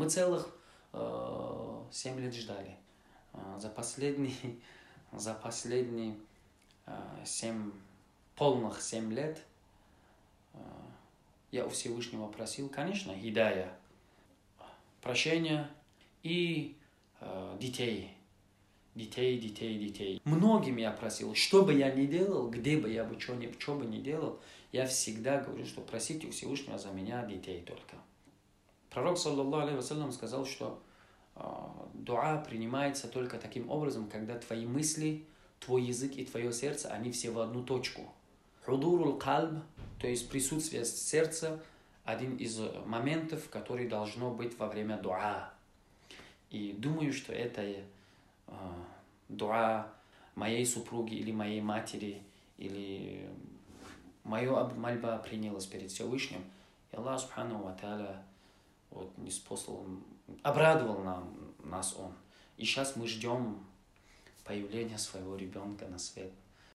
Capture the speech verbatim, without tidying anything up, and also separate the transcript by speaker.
Speaker 1: мы целых э, семь лет ждали. Э, за последние, за последние э, семь, полных семь лет э, я у Всевышнего просил, конечно, хидая, прощения и э, детей. Детей, детей, детей. Многим я просил, что бы я ни делал, где бы я бы что, ни, что бы ни делал, я всегда говорю, что просите у Всевышнего за меня детей только. Пророк, саллаллаху алейхи вассалям, сказал, что э, дуа принимается только таким образом, когда твои мысли, твой язык и твое сердце, они все в одну точку. Худурул кальб, то есть присутствие сердца, один из моментов, который должно быть во время дуа. И думаю, что это э, дуа моей супруги или моей матери, или моя мольба принялась перед Всевышним. И Аллах Субхану ва Тааля вот, не спослал, обрадовал нам, нас Он. И сейчас мы ждем появления своего ребенка на свет.